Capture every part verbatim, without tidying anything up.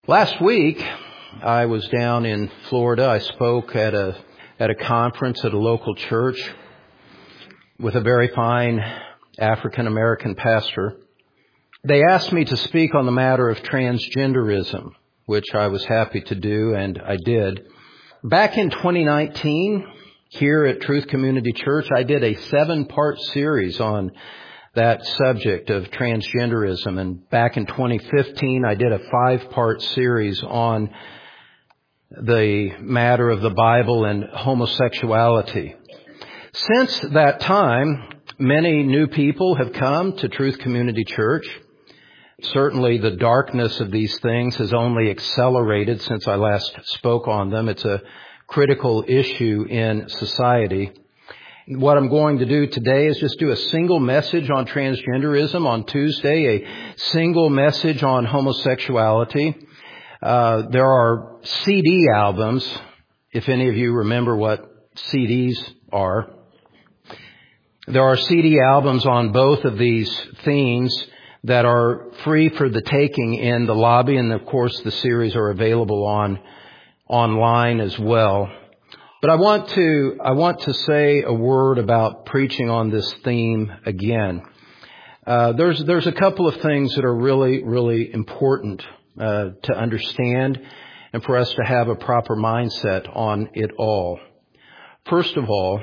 Last week, I was down in Florida. I spoke at a at a conference at a local church with a very fine African American pastor. They asked me to speak on the matter of transgenderism, which I was happy to do, and I did. Back in twenty nineteen, here at Truth Community Church, I did a seven-part series on that subject of transgenderism. And back in twenty fifteen, I did a five-part series on the matter of the Bible and homosexuality. Since that time, many new people have come to Truth Community Church. Certainly the darkness of these things has only accelerated since I last spoke on them. It's a critical issue in society. What I'm going to do today is just do a single message on transgenderism on Tuesday, a single message on homosexuality. Uh, there are C D albums, if any of you remember what C Ds are. There are C D albums on both of these themes that are free for the taking in the lobby, and of course the series are available on online as well. But I want to I want to say a word about preaching on this theme again. Uh, there's there's a couple of things that are really really important uh, to understand, and for us to have a proper mindset on it all. First of all,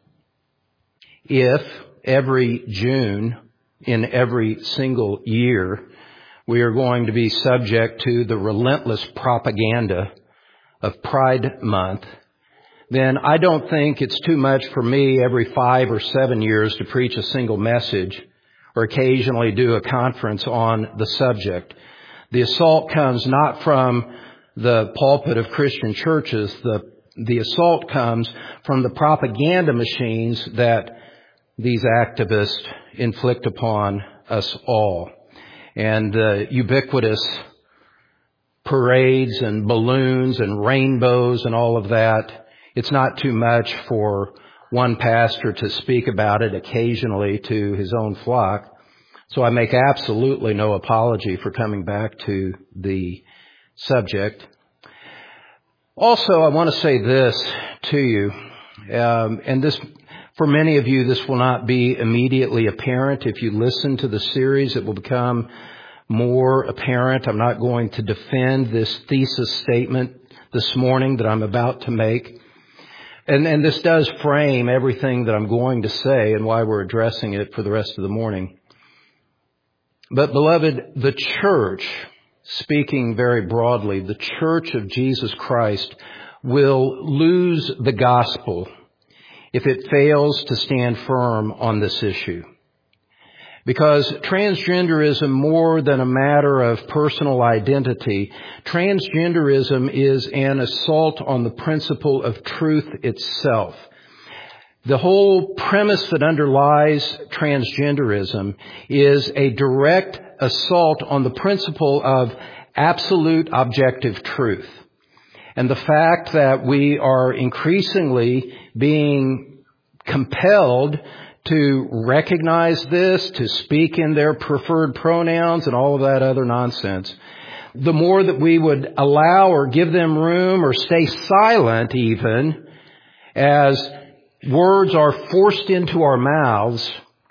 if every June in every single year we are going to be subject to the relentless propaganda of Pride Month, then I don't think it's too much for me every five or seven years to preach a single message or occasionally do a conference on the subject. The assault comes not from the pulpit of Christian churches. The, the assault comes from the propaganda machines that these activists inflict upon us all. And the ubiquitous parades and balloons and rainbows and all of that, it's not too much for one pastor to speak about it occasionally to his own flock. So I make absolutely no apology for coming back to the subject. Also, I want to say this to you, um, and this, for many of you, this will not be immediately apparent. If you listen to the series, it will become more apparent. I'm not going to defend this thesis statement this morning that I'm about to make. And, and this does frame everything that I'm going to say and why we're addressing it for the rest of the morning. But beloved, the church, speaking very broadly, the church of Jesus Christ will lose the gospel if it fails to stand firm on this issue. Because transgenderism, more than a matter of personal identity, transgenderism is an assault on the principle of truth itself. The whole premise that underlies transgenderism is a direct assault on the principle of absolute objective truth. And the fact that we are increasingly being compelled to recognize this, to speak in their preferred pronouns and all of that other nonsense, the more that we would allow or give them room or stay silent even as words are forced into our mouths,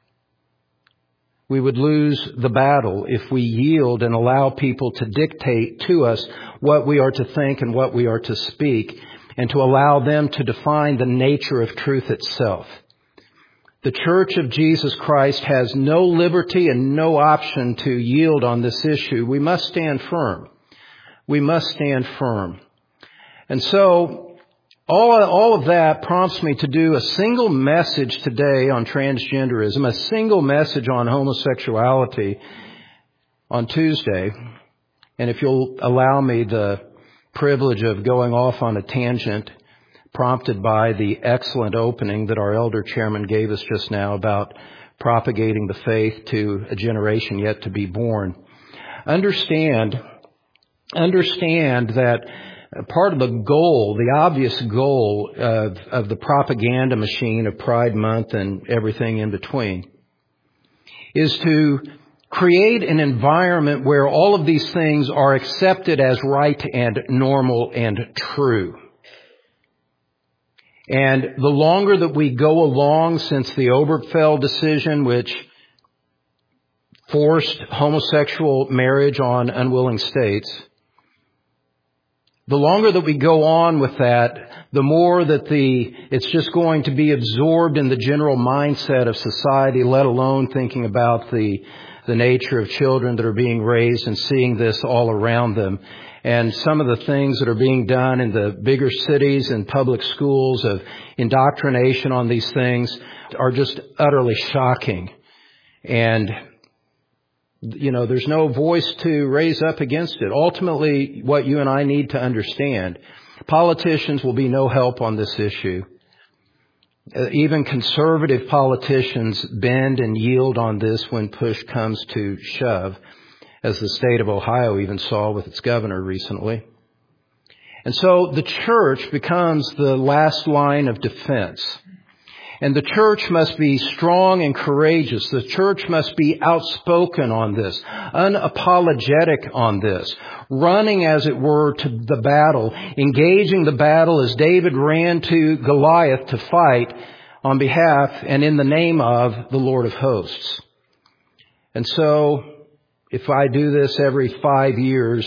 we would lose the battle if we yield and allow people to dictate to us what we are to think and what we are to speak, and to allow them to define the nature of truth itself. The Church of Jesus Christ has no liberty and no option to yield on this issue. We must stand firm. We must stand firm. And so, all, all of that prompts me to do a single message today on transgenderism, a single message on homosexuality on Tuesday. And if you'll allow me the privilege of going off on a tangent, prompted by the excellent opening that our elder chairman gave us just now about propagating the faith to a generation yet to be born. Understand, understand that part of the goal, the obvious goal of, of the propaganda machine of Pride Month and everything in between, is to create an environment where all of these things are accepted as right and normal and true. And the longer that we go along since the Obergefell decision, which forced homosexual marriage on unwilling states, the longer that we go on with that, the more that the it's just going to be absorbed in the general mindset of society, let alone thinking about the the nature of children that are being raised and seeing this all around them. And some of the things that are being done in the bigger cities and public schools of indoctrination on these things are just utterly shocking. And, you know, there's no voice to raise up against it. Ultimately, what you and I need to understand, politicians will be no help on this issue. Uh, even conservative politicians bend and yield on this when push comes to shove, as the state of Ohio even saw with its governor recently. And so the church becomes the last line of defense. And the church must be strong and courageous. The church must be outspoken on this, unapologetic on this, running, as it were, to the battle, engaging the battle as David ran to Goliath to fight on behalf and in the name of the Lord of hosts. And so, if I do this every five years,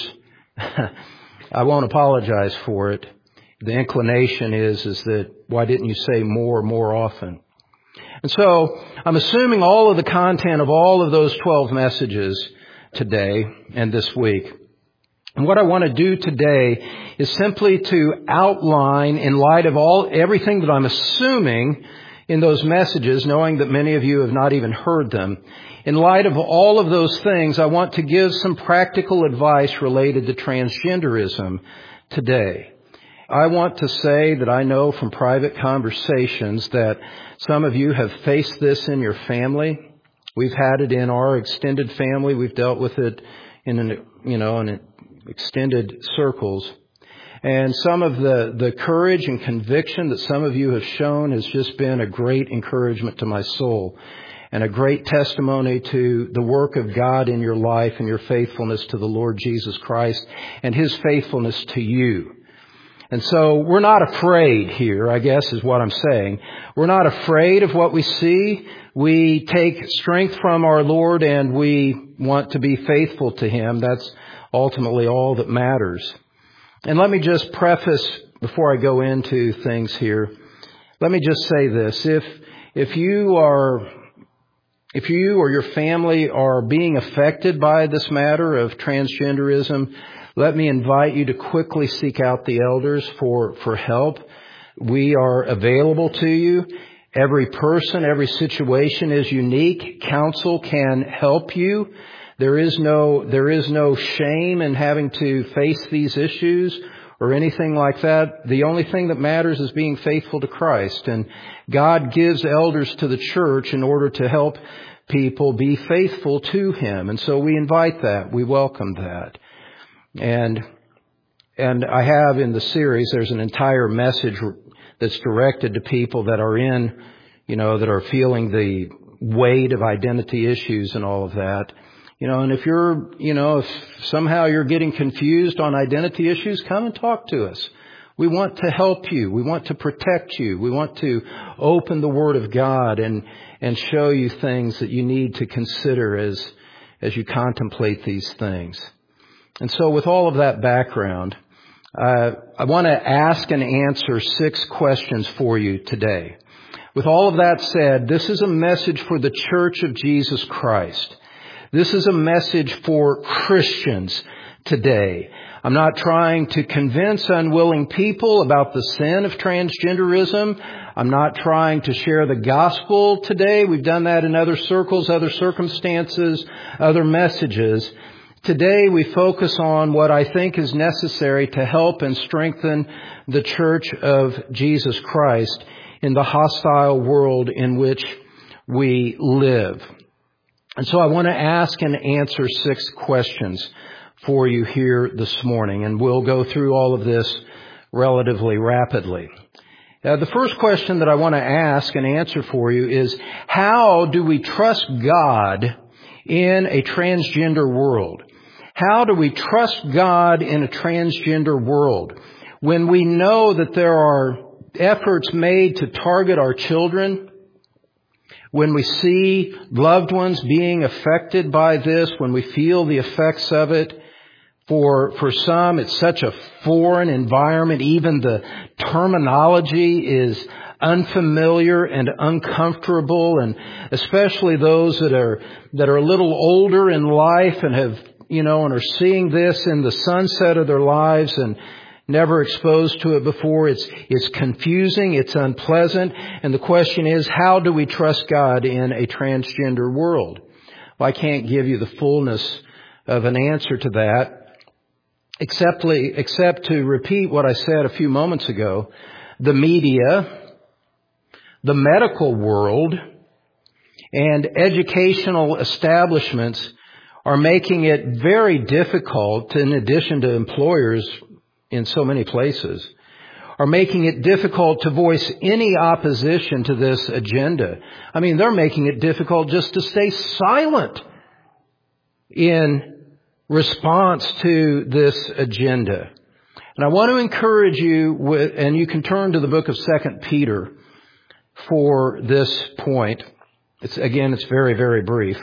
I won't apologize for it. The inclination is, is that why didn't you say more more often? And so I'm assuming all of the content of all of those twelve messages today and this week. And what I want to do today is simply to outline, in light of all everything that I'm assuming in those messages, knowing that many of you have not even heard them, in light of all of those things, I want to give some practical advice related to transgenderism today. I want to say that I know from private conversations that some of you have faced this in your family. We've had it in our extended family. We've dealt with it in an, you know, in extended circles. And some of the, the courage and conviction that some of you have shown has just been a great encouragement to my soul and a great testimony to the work of God in your life and your faithfulness to the Lord Jesus Christ and His faithfulness to you. And so we're not afraid here, I guess is what I'm saying. We're not afraid of what we see. We take strength from our Lord and we want to be faithful to Him. That's ultimately all that matters. And let me just preface, before I go into things here, let me just say this. If, if you are, if you or your family are being affected by this matter of transgenderism, let me invite you to quickly seek out the elders for, for help. We are available to you. Every person, every situation is unique. Counsel can help you. There is no, there is no shame in having to face these issues or anything like that. The only thing that matters is being faithful to Christ. And God gives elders to the church in order to help people be faithful to Him. And so we invite that. We welcome that. And, and I have in the series, there's an entire message that's directed to people that are in, you know, that are feeling the weight of identity issues and all of that. You know, and if you're, you know, if somehow you're getting confused on identity issues, come and talk to us. We want to help you. We want to protect you. We want to open the Word of God and, and show you things that you need to consider as, as you contemplate these things. And so with all of that background, uh, I want to ask and answer six questions for you today. With all of that said, this is a message for the Church of Jesus Christ. This is a message for Christians today. I'm not trying to convince unwilling people about the sin of transgenderism. I'm not trying to share the gospel today. We've done that in other circles, other circumstances, other messages. Today we focus on what I think is necessary to help and strengthen the Church of Jesus Christ in the hostile world in which we live. And so I want to ask and answer six questions for you here this morning, and we'll go through all of this relatively rapidly. Uh, the first question that I want to ask and answer for you is, how do we trust God in a transgender world? How do we trust God in a transgender world when we know that there are efforts made to target our children, when we see loved ones being affected by this, when we feel the effects of it? For, for some, it's such a foreign environment. Even the terminology is unfamiliar and uncomfortable, and especially those that are, that are a little older in life and have, you know, and are seeing this in the sunset of their lives and never exposed to it before. It's, it's confusing, it's unpleasant, and the question is, how do we trust God in a transgender world? Well, I can't give you the fullness of an answer to that, except, except to repeat what I said a few moments ago. The media, the medical world, and educational establishments are making it very difficult, in addition to employers in so many places, are making it difficult to voice any opposition to this agenda. I mean, they're making it difficult just to stay silent in response to this agenda. And I want to encourage you with, and you can turn to the book of Second Peter for this point. It's, again, it's very, very brief.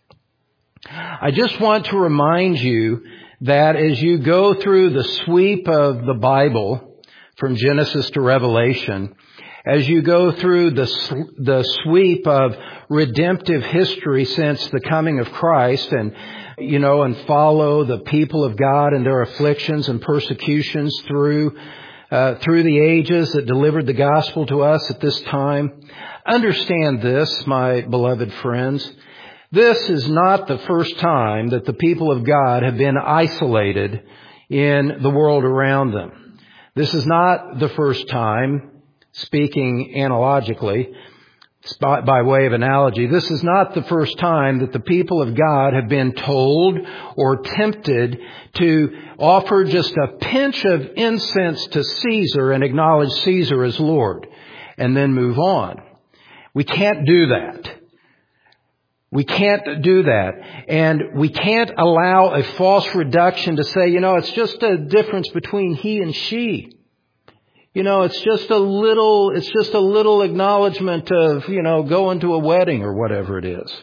I just want to remind you that as you go through the sweep of the Bible from Genesis to Revelation, as you go through the, the sweep of redemptive history since the coming of Christ, and you know, and follow the people of God and their afflictions and persecutions through uh, through the ages that delivered the gospel to us at this time. Understand this, my beloved friends. This is not the first time that the people of God have been isolated in the world around them. This is not the first time, speaking analogically, by way of analogy, this is not the first time that the people of God have been told or tempted to offer just a pinch of incense to Caesar and acknowledge Caesar as Lord and then move on. We can't do that. We can't do that. And we can't allow a false reduction to say, you know, it's just a difference between he and she. You know, it's just a little, it's just a little acknowledgement of, you know, going to a wedding or whatever it is.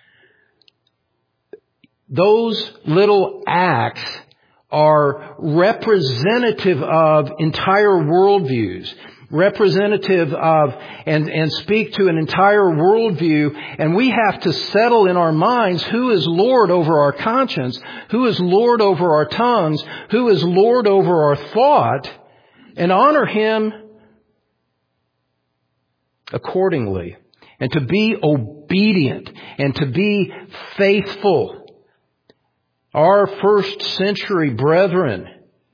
Those little acts are representative of entire worldviews, representative of, and, and speak to an entire worldview, and we have to settle in our minds who is Lord over our conscience, who is Lord over our tongues, who is Lord over our thought, and honor Him accordingly, and to be obedient and to be faithful. Our first century brethren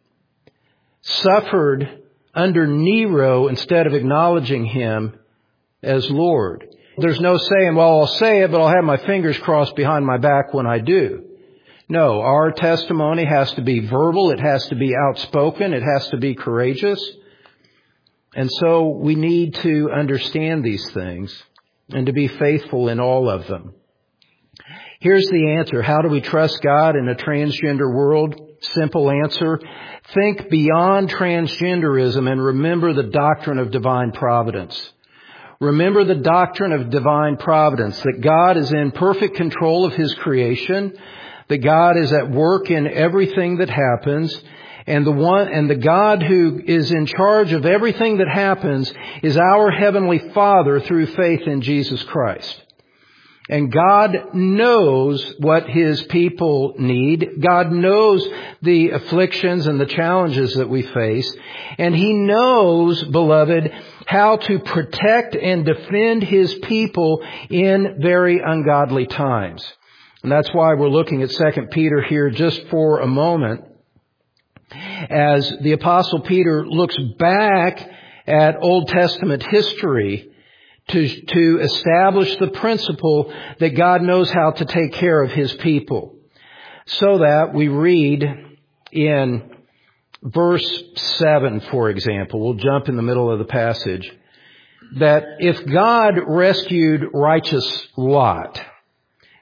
suffered under Nero instead of acknowledging Him as Lord. There's no saying, well, I'll say it, but I'll have my fingers crossed behind my back when I do. No, our testimony has to be verbal. It has to be outspoken. It has to be courageous. And so we need to understand these things and to be faithful in all of them. Here's the answer. How do we trust God in a transgender world? Simple answer. Think beyond transgenderism and remember the doctrine of divine providence. Remember the doctrine of divine providence, that God is in perfect control of His creation, that God is at work in everything that happens, and the one, and the God who is in charge of everything that happens is our Heavenly Father through faith in Jesus Christ. And God knows what His people need. God knows the afflictions and the challenges that we face. And He knows, beloved, how to protect and defend His people in very ungodly times. And that's why we're looking at Second Peter here just for a moment, as the Apostle Peter looks back at Old Testament history to, to establish the principle that God knows how to take care of His people. So that we read in verse seven, for example, we'll jump in the middle of the passage, that if God rescued righteous Lot,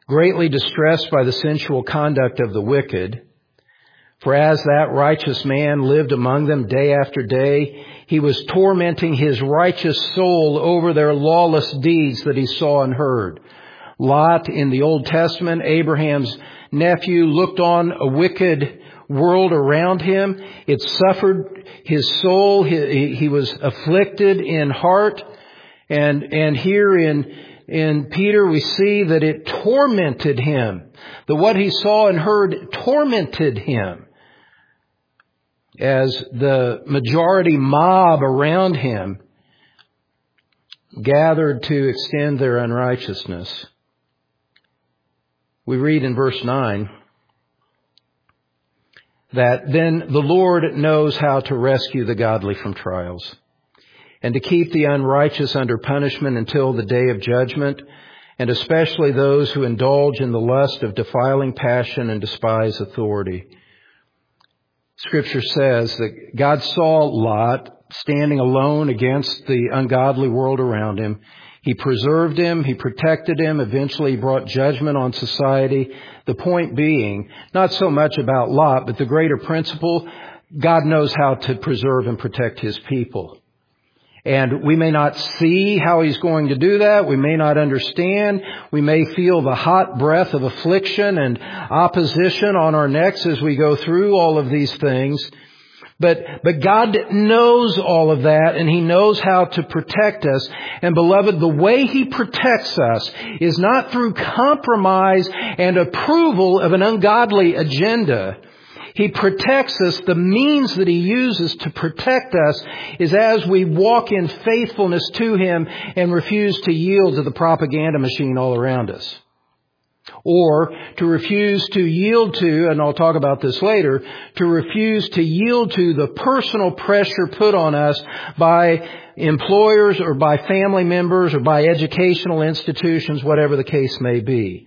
greatly distressed by the sensual conduct of the wicked. For as that righteous man lived among them day after day, he was tormenting his righteous soul over their lawless deeds that he saw and heard. Lot in the Old Testament, Abraham's nephew, looked on a wicked world around him. It suffered his soul. He, he was afflicted in heart. And, and here in, in Peter we see that it tormented him. That what he saw and heard tormented him. As the majority mob around him gathered to extend their unrighteousness. We read in verse nine that then the Lord knows how to rescue the godly from trials and to keep the unrighteous under punishment until the day of judgment, and especially those who indulge in the lust of defiling passion and despise authority. Scripture says that God saw Lot standing alone against the ungodly world around him. He preserved him. He protected him. Eventually he brought judgment on society. The point being, not so much about Lot, but the greater principle, God knows how to preserve and protect His people. And we may not see how He's going to do that. We may not understand. We may feel the hot breath of affliction and opposition on our necks as we go through all of these things. But, but God knows all of that, and He knows how to protect us. And beloved, the way He protects us is not through compromise and approval of an ungodly agenda. He protects us. The means that He uses to protect us is as we walk in faithfulness to Him and refuse to yield to the propaganda machine all around us. Or to refuse to yield to, and I'll talk about this later, to refuse to yield to the personal pressure put on us by employers or by family members or by educational institutions, whatever the case may be.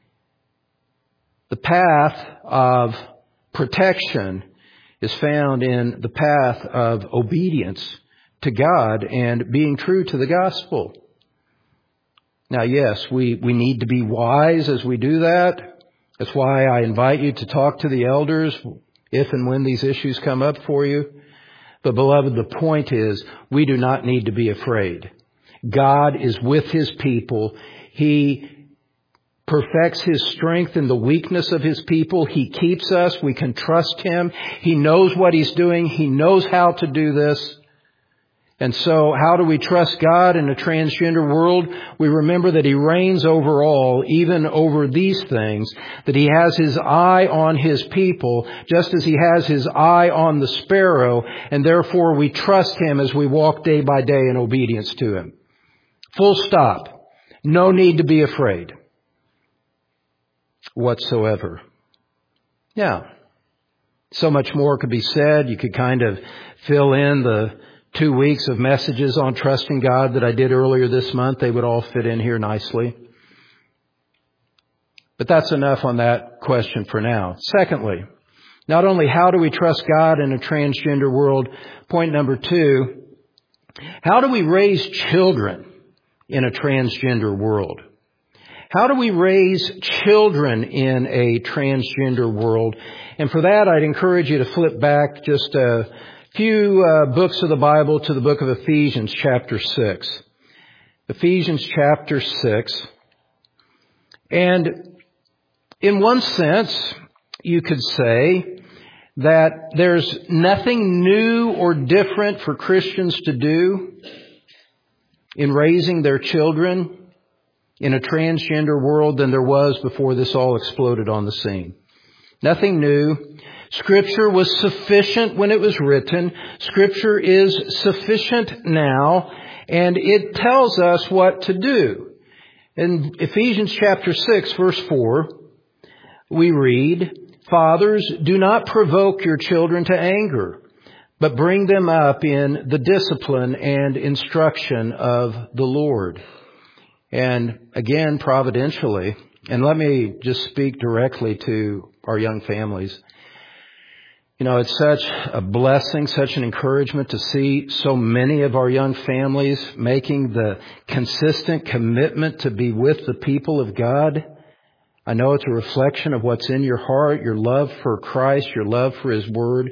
The path of protection is found in the path of obedience to God and being true to the gospel. Now, yes, we, we need to be wise as we do that. That's why I invite you to talk to the elders if and when these issues come up for you. But beloved, the point is we do not need to be afraid. God is with His people. He perfects His strength in the weakness of His people. He keeps us. We can trust Him. He knows what He's doing. He knows how to do this. And so how do we trust God in a transgender world? We remember that He reigns over all, even over these things, that He has His eye on His people, just as He has His eye on the sparrow, and therefore we trust Him as we walk day by day in obedience to Him. Full stop. No need to be afraid whatsoever. Now, so much more could be said. You could kind of fill in the two weeks of messages on trusting God that I did earlier this month. They would all fit in here nicely. But that's enough on that question for now. Secondly, not only how do we trust God in a transgender world, point number two, how do we raise children in a transgender world? How do we raise children in a transgender world? And for that, I'd encourage you to flip back just a few uh, books of the Bible to the book of Ephesians chapter six. Ephesians chapter six. And in one sense, you could say that there's nothing new or different for Christians to do in raising their children in a transgender world than there was before this all exploded on the scene. Nothing new. Scripture was sufficient when it was written. Scripture is sufficient now, and it tells us what to do. In Ephesians chapter six, verse four, we read, "Fathers, do not provoke your children to anger, but bring them up in the discipline and instruction of the Lord." And again, providentially, and let me just speak directly to our young families. You know, it's such a blessing, such an encouragement to see so many of our young families making the consistent commitment to be with the people of God. I know it's a reflection of what's in your heart, your love for Christ, your love for His Word.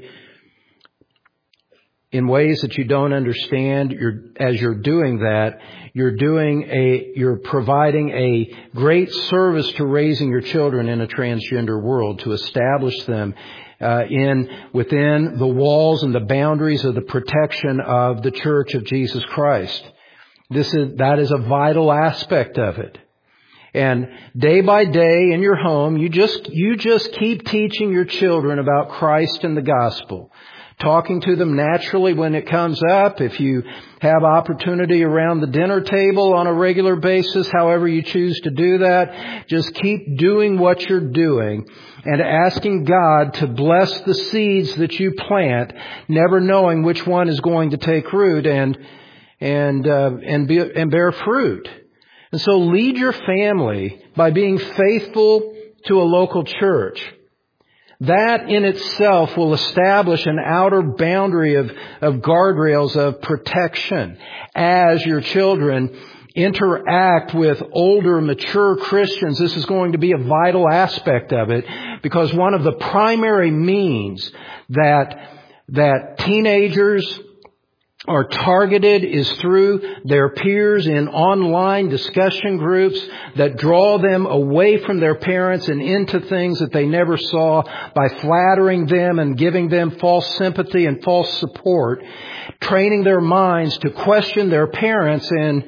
In ways that you don't understand, you're, as you're doing that, you're doing a, you're providing a great service to raising your children in a transgender world, to establish them uh, in, within the walls and the boundaries of the protection of the Church of Jesus Christ. This is, that is a vital aspect of it. And day by day in your home, you just, you just keep teaching your children about Christ and the gospel. Talking to them naturally when it comes up. If you have opportunity around the dinner table on a regular basis, however you choose to do that, just keep doing what you're doing and asking God to bless the seeds that you plant, never knowing which one is going to take root and and uh, and, be, and bear fruit. And so lead your family by being faithful to a local church. That in itself will establish an outer boundary of, of guardrails of protection as your children interact with older, mature Christians. This is going to be a vital aspect of it, because one of the primary means that, that teenagers are targeted is through their peers in online discussion groups that draw them away from their parents and into things that they never saw by flattering them and giving them false sympathy and false support, training their minds to question their parents and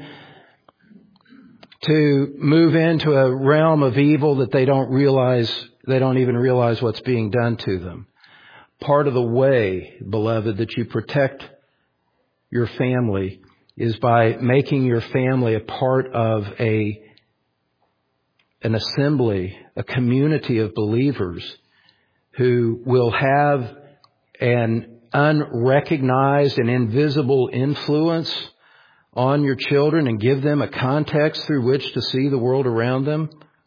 to move into a realm of evil that they don't realize, they don't even realize what's being done to them. Part of the way, beloved, that you protect your family is by making your family a part of a an assembly, a community of believers who will have an unrecognized and invisible influence on your children and give them a context through which to see the world around them.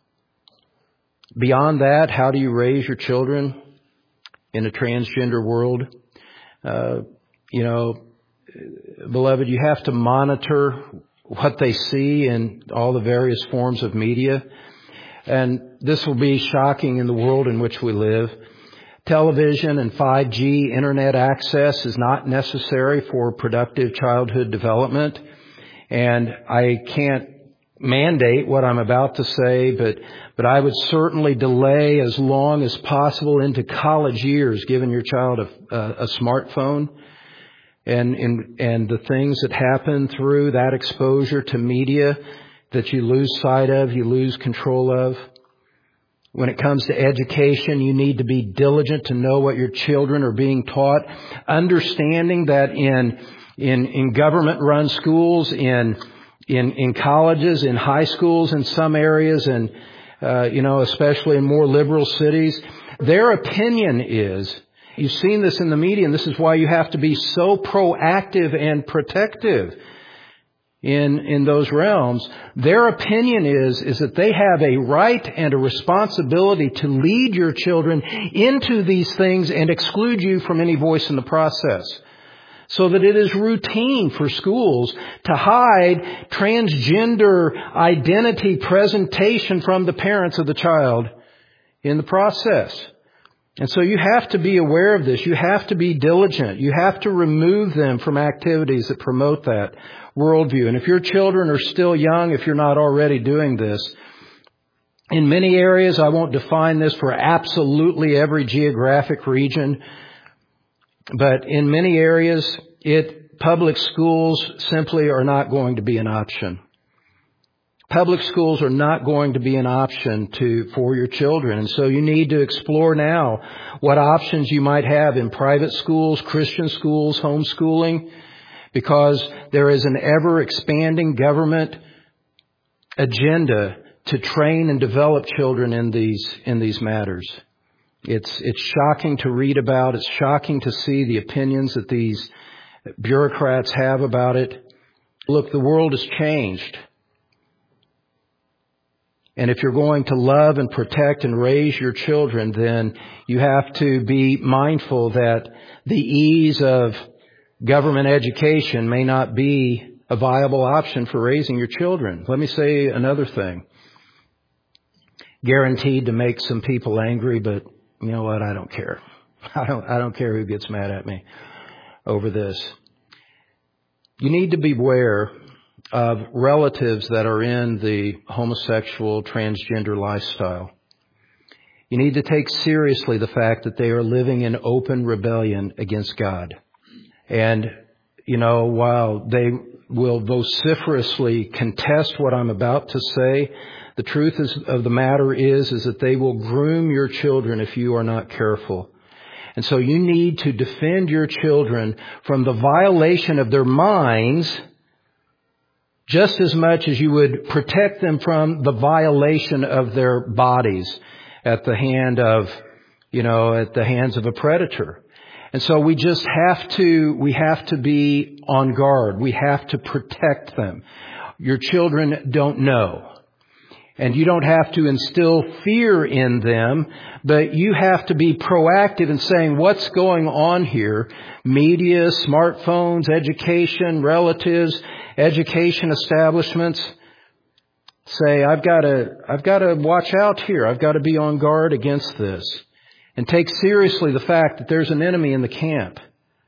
Beyond that, how do you raise your children in a transgender world? Uh, you know, beloved, you have to monitor what they see in all the various forms of media. And this will be shocking in the world in which we live. Television and five G internet access is not necessary for productive childhood development. And I can't mandate what I'm about to say, but but I would certainly delay as long as possible into college years giving your child a, a, a smartphone. And, and, and the things that happen through that exposure to media that you lose sight of, you lose control of. When it comes to education, you need to be diligent to know what your children are being taught. Understanding that in, in, in government-run schools, in, in, in colleges, in high schools in some areas, and, uh, you know, especially in more liberal cities, their opinion is, you've seen this in the media, and this is why you have to be so proactive and protective in, in those realms. Their opinion is, is that they have a right and a responsibility to lead your children into these things and exclude you from any voice in the process. So that it is routine for schools to hide transgender identity presentation from the parents of the child in the process. And so you have to be aware of this. You have to be diligent. You have to remove them from activities that promote that worldview. And if your children are still young, if you're not already doing this, in many areas, I won't define this for absolutely every geographic region, but in many areas, it public schools simply are not going to be an option. Public schools are not going to be an option to for your children. And so you need to explore now what options you might have in private schools, Christian schools, homeschooling, because there is an ever-expanding government agenda to train and develop children in these in these matters. It's it's shocking to read about. It's shocking to see the opinions that these bureaucrats have about it. Look, the world has changed. And if you're going to love and protect and raise your children, then you have to be mindful that the ease of government education may not be a viable option for raising your children. Let me say another thing. guaranteed to make some people angry, but you know what? I don't care. I don't, I don't care who gets mad at me over this. You need to beware of relatives that are in the homosexual, transgender lifestyle. You need to take seriously the fact that they are living in open rebellion against God. And, you know, while they will vociferously contest what I'm about to say, the truth is, of the matter is, is that they will groom your children if you are not careful. And so you need to defend your children from the violation of their minds just as much as you would protect them from the violation of their bodies at the hand of, you know, at the hands of a predator. And so we just have to, we have to be on guard. We have to protect them. Your children don't know. And you don't have to instill fear in them, but you have to be proactive in saying what's going on here. Media, smartphones, education, relatives, education establishments. Say, I've got to, I've got to watch out here. I've got to be on guard against this. And take seriously the fact that there's an enemy in the camp.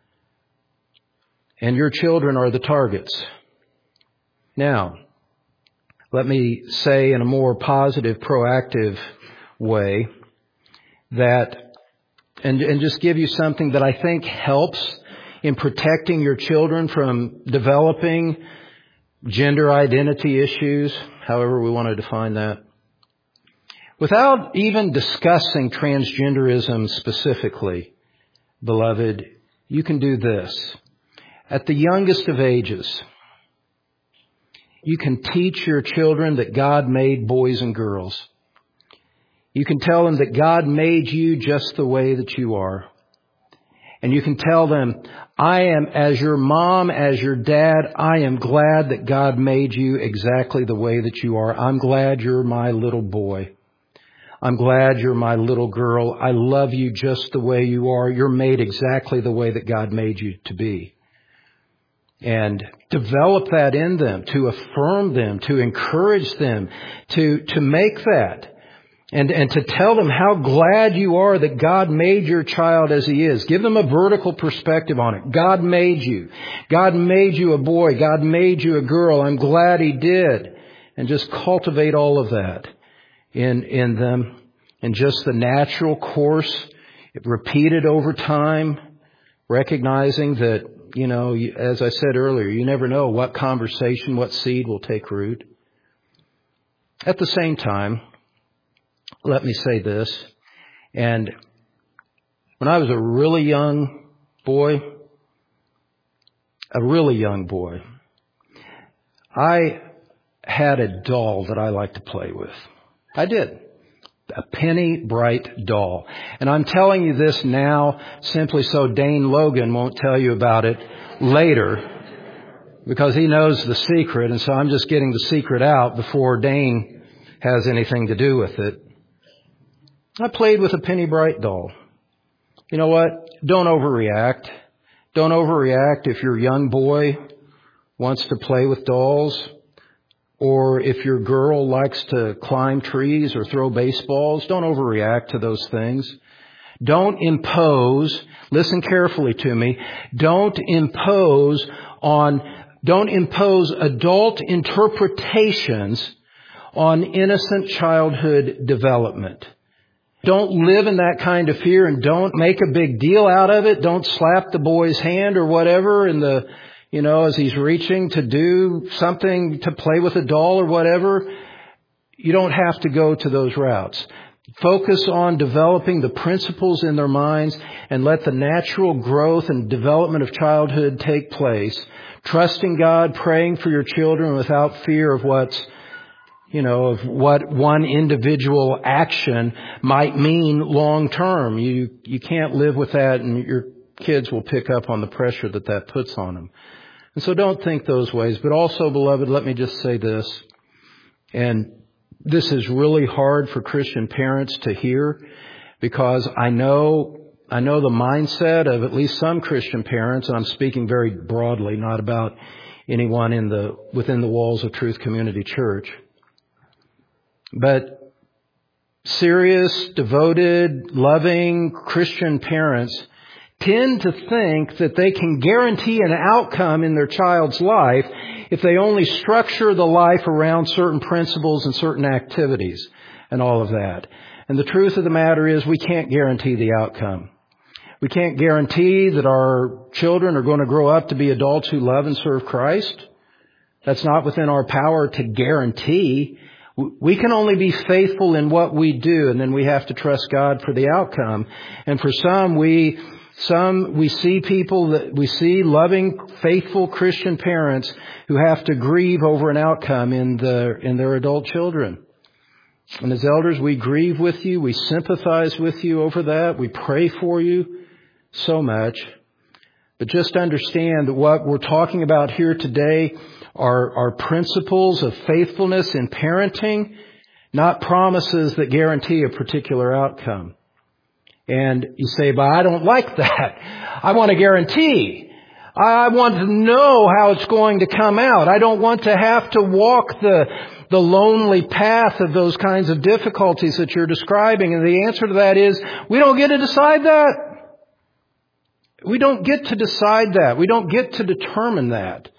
And your children are the targets. Now, let me say in a more positive, proactive way that, and, and just give you something that I think helps in protecting your children from developing gender identity issues, however we want to define that. Without even discussing transgenderism specifically, beloved, you can do this. At the youngest of ages, you can teach your children that God made boys and girls. You can tell them that God made you just the way that you are. And you can tell them, I am, as your mom, as your dad, I am glad that God made you exactly the way that you are. I'm glad you're my little boy. I'm glad you're my little girl. I love you just the way you are. You're made exactly the way that God made you to be. And develop that in them, to affirm them, to encourage them, to, to make that. And, and to tell them how glad you are that God made your child as he is. Give them a vertical perspective on it. God made you. God made you a boy. God made you a girl. I'm glad he did. And just cultivate all of that in, in them. And just the natural course, repeated over time, recognizing that, you know, as I said earlier, you never know what conversation, what seed will take root. At the same time, let me say this, and when I was a really young boy, a really young boy, I had a doll that I liked to play with. I did. A penny bright doll. And I'm telling you this now simply so Dane Logan won't tell you about it later, because he knows the secret, and so I'm just getting the secret out before Dane has anything to do with it. I played with a penny bright doll. You know what? Don't overreact. Don't overreact if your young boy wants to play with dolls, or if your girl likes to climb trees or throw baseballs. Don't overreact to those things. Don't impose, listen carefully to me, don't impose on, don't impose adult interpretations on innocent childhood development. Don't live in that kind of fear, and don't make a big deal out of it. Don't slap the boy's hand or whatever in the, you know, as he's reaching to do something, to play with a doll or whatever. You don't have to go to those routes. Focus on developing the principles in their minds and let the natural growth and development of childhood take place. Trusting God, praying for your children without fear of what's You know, of what one individual action might mean long term. You, you can't live with that, and your kids will pick up on the pressure that that puts on them. And so don't think those ways. But also, beloved, let me just say this. And this is really hard for Christian parents to hear, because I know, I know the mindset of at least some Christian parents, and I'm speaking very broadly, not about anyone in the, within the walls of Truth Community Church. But serious, devoted, loving Christian parents tend to think that they can guarantee an outcome in their child's life if they only structure the life around certain principles and certain activities and all of that. And the truth of the matter is we can't guarantee the outcome. We can't guarantee that our children are going to grow up to be adults who love and serve Christ. That's not within our power to guarantee. We can only be faithful in what we do, and then we have to trust God for the outcome. And for some, we some we see people that we see loving, faithful Christian parents who have to grieve over an outcome in the in their adult children. And as elders, we grieve with you. We sympathize with you over that. We pray for you so much. But just understand that what we're talking about here today are, are principles of faithfulness in parenting, not promises that guarantee a particular outcome. And you say, but I don't like that. I want a guarantee. I want to know how it's going to come out. I don't want to have to walk the the lonely path of those kinds of difficulties that you're describing. And the answer to that is, we don't get to decide that. We don't get to decide that. We don't get to determine that.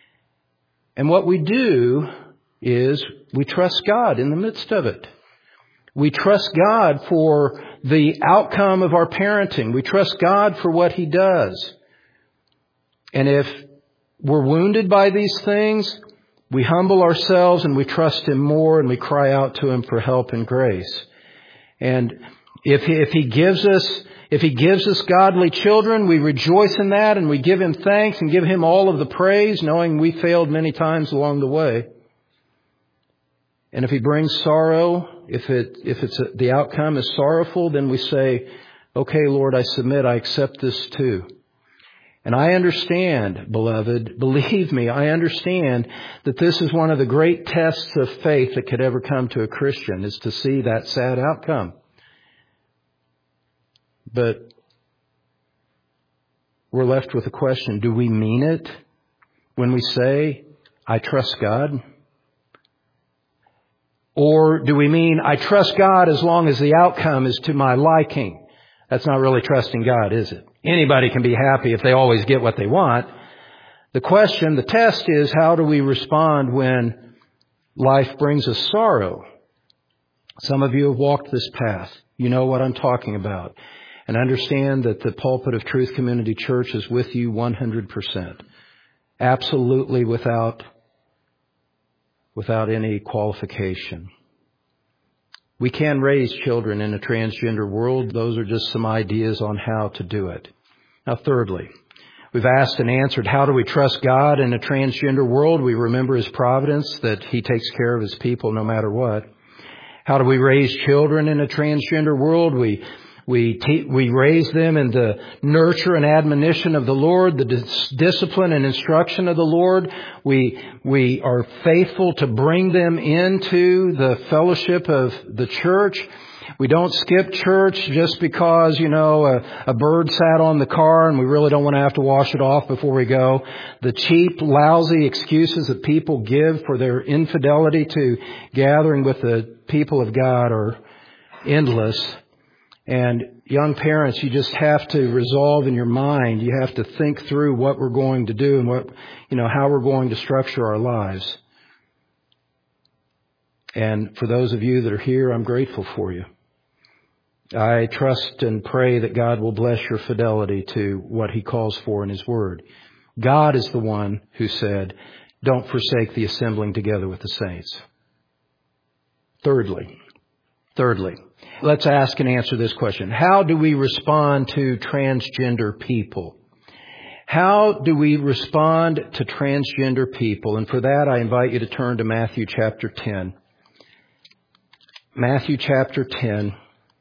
And what we do is we trust God in the midst of it. We trust God for the outcome of our parenting. We trust God for what He does. And if we're wounded by these things, we humble ourselves and we trust Him more, and we cry out to Him for help and grace. And if He, if He gives us, if He gives us godly children, we rejoice in that and we give Him thanks and give Him all of the praise, knowing we failed many times along the way. And if He brings sorrow, if it, if it's a, the outcome is sorrowful, then we say, okay, Lord, I submit, I accept this too. And I understand, beloved, believe me, I understand that this is one of the great tests of faith that could ever come to a Christian, is to see that sad outcome. But we're left with a question. Do we mean it when we say, I trust God? Or do we mean, I trust God as long as the outcome is to my liking? That's not really trusting God, is it? Anybody can be happy if they always get what they want. The question, the test is, how do we respond when life brings us sorrow? Some of you have walked this path. You know what I'm talking about. And understand that the Pulpit of Truth Community Church is with you one hundred percent. Absolutely without, without any qualification. We can raise children in a transgender world. Those are just some ideas on how to do it. Now, thirdly, we've asked and answered, how do we trust God in a transgender world? We remember His providence, that He takes care of His people no matter what. How do we raise children in a transgender world? We we te- we raise them in the nurture and admonition of the Lord, the dis- discipline and instruction of the Lord. We we are faithful to bring them into the fellowship of the church. We don't skip church just because, you know, a, a bird sat on the car and we really don't want to have to wash it off before we go. The cheap, lousy excuses that people give for their infidelity to gathering with the people of God are endless. And young parents, you just have to resolve in your mind. You have to think through what we're going to do and what, you know, how we're going to structure our lives. And for those of you that are here, I'm grateful for you. I trust and pray that God will bless your fidelity to what He calls for in His Word. God is the one who said, don't forsake the assembling together with the saints. Thirdly, thirdly, let's ask and answer this question. How do we respond to transgender people? How do we respond to transgender people? And for that, I invite you to turn to Matthew chapter ten. Matthew chapter ten.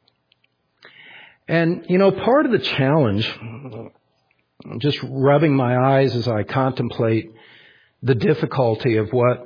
And, you know, part of the challenge, just rubbing my eyes as I contemplate the difficulty of what,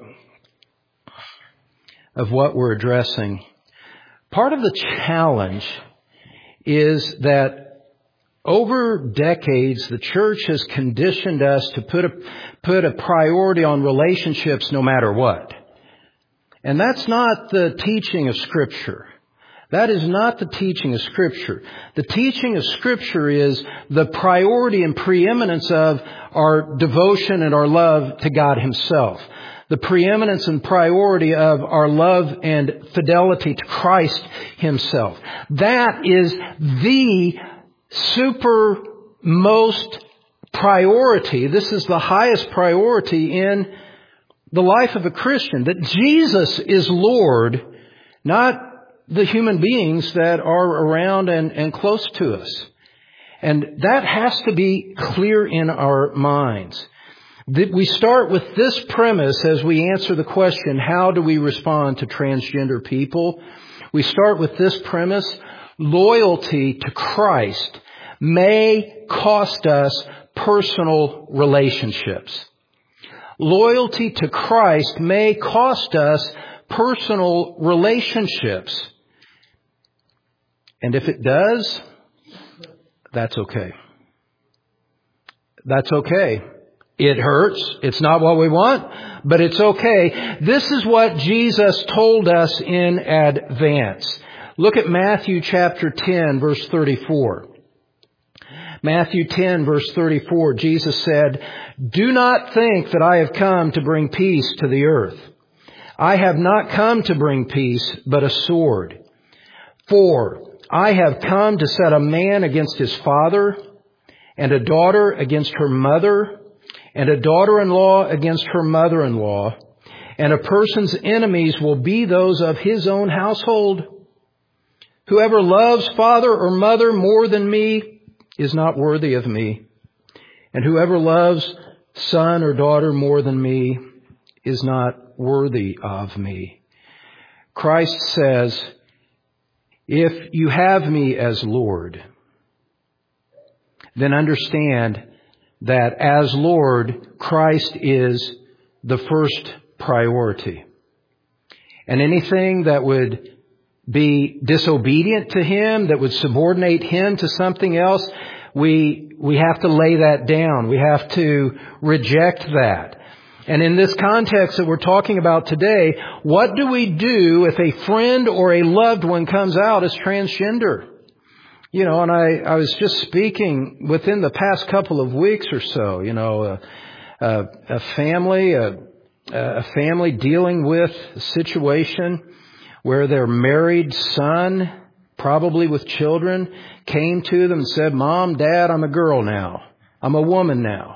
of what we're addressing, part of the challenge is that over decades, the church has conditioned us to put a, put a priority on relationships no matter what. And that's not the teaching of Scripture. That is not the teaching of Scripture. The teaching of Scripture is the priority and preeminence of our devotion and our love to God Himself. The preeminence and priority of our love and fidelity to Christ Himself. That is the supermost priority. This is the highest priority in the life of a Christian. That Jesus is Lord, not the human beings that are around and, and close to us. And that has to be clear in our minds. That we start with this premise as we answer the question, how do we respond to transgender people? We start with this premise, loyalty to Christ may cost us personal relationships. Loyalty to Christ may cost us personal relationships. And if it does, that's okay. That's okay. It hurts. It's not what we want, but it's okay. This is what Jesus told us in advance. Look at Matthew chapter ten, verse thirty-four. Matthew ten, verse thirty-four, Jesus said, "Do not think that I have come to bring peace to the earth. I have not come to bring peace, but a sword. For I have come to set a man against his father, and a daughter against her mother, and a daughter-in-law against her mother-in-law, and a person's enemies will be those of his own household. Whoever loves father or mother more than me is not worthy of me, and whoever loves son or daughter more than me is not worthy of me." Christ says, if you have me as Lord, then understand that as Lord, Christ is the first priority. And anything that would be disobedient to Him, that would subordinate Him to something else, we, we have to lay that down. We have to reject that. And in this context that we're talking about today, what do we do if a friend or a loved one comes out as transgender? You know, and I, I was just speaking within the past couple of weeks or so, you know, a, a, a family, a, a family dealing with a situation where their married son, probably with children, came to them and said, "Mom, Dad, I'm a girl now. I'm a woman now."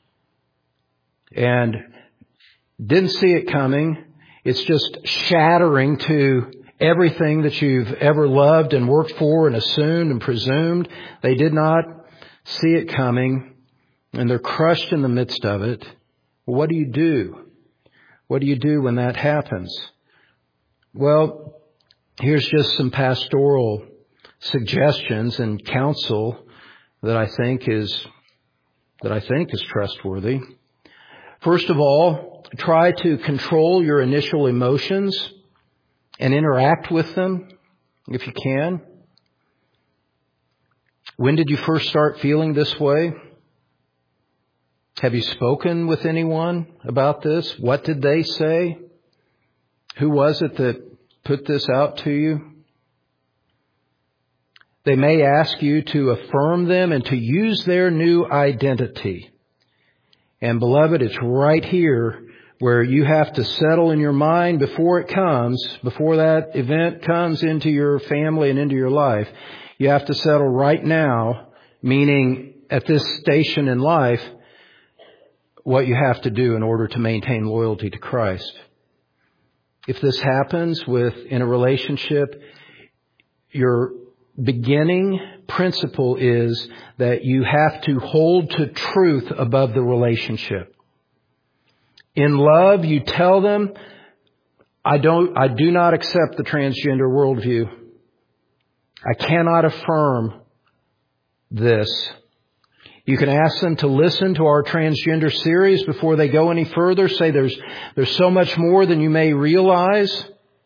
And didn't see it coming. It's just shattering to everything that you've ever loved and worked for and assumed and presumed. They did not see it coming, and they're crushed in the midst of it. Well, what do you do? What do you do when that happens? Well, here's just some pastoral suggestions and counsel that I think is that I think is trustworthy. First of all, try to control your initial emotions and interact with them if you can. When did you first start feeling this way? Have you spoken with anyone about this? What did they say? Who was it that put this out to you? They may ask you to affirm them and to use their new identity. And beloved, it's right here where you have to settle in your mind before it comes, before that event comes into your family and into your life. You have to settle right now, meaning at this station in life, what you have to do in order to maintain loyalty to Christ. If this happens with in a relationship, your beginning principle is that you have to hold to truth above the relationship. In love, you tell them, I don't, I do not accept the transgender worldview. I cannot affirm this. You can ask them to listen to our transgender series before they go any further. Say there's, there's so much more than you may realize.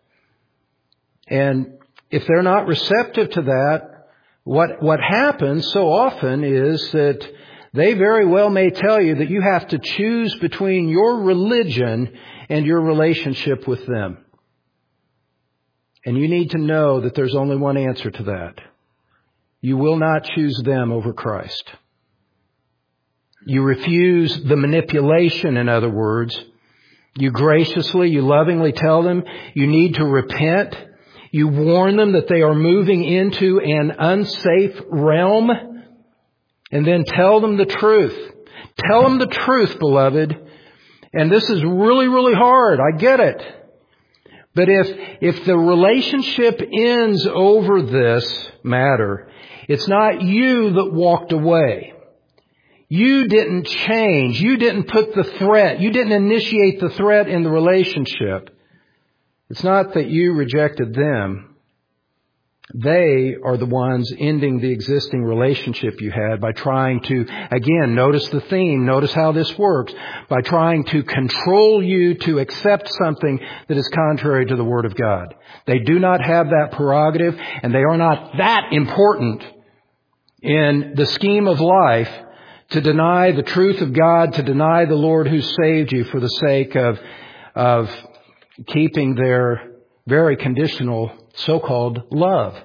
And if they're not receptive to that, what, what happens so often is that they very well may tell you that you have to choose between your religion and your relationship with them. And you need to know that there's only one answer to that. You will not choose them over Christ. You refuse the manipulation, in other words. You graciously, you lovingly tell them you need to repent. You warn them that they are moving into an unsafe realm. And then tell them the truth. Tell them the truth, beloved. And this is really, really hard. I get it. But if, if the relationship ends over this matter, it's not you that walked away. You didn't change. You didn't put the threat. You didn't initiate the threat in the relationship. It's not that you rejected them. They are the ones ending the existing relationship you had by trying to, again, notice the theme, notice how this works, by trying to control you to accept something that is contrary to the Word of God. They do not have that prerogative, and they are not that important in the scheme of life to deny the truth of God, to deny the Lord who saved you for the sake of, of keeping their very conditional so-called love.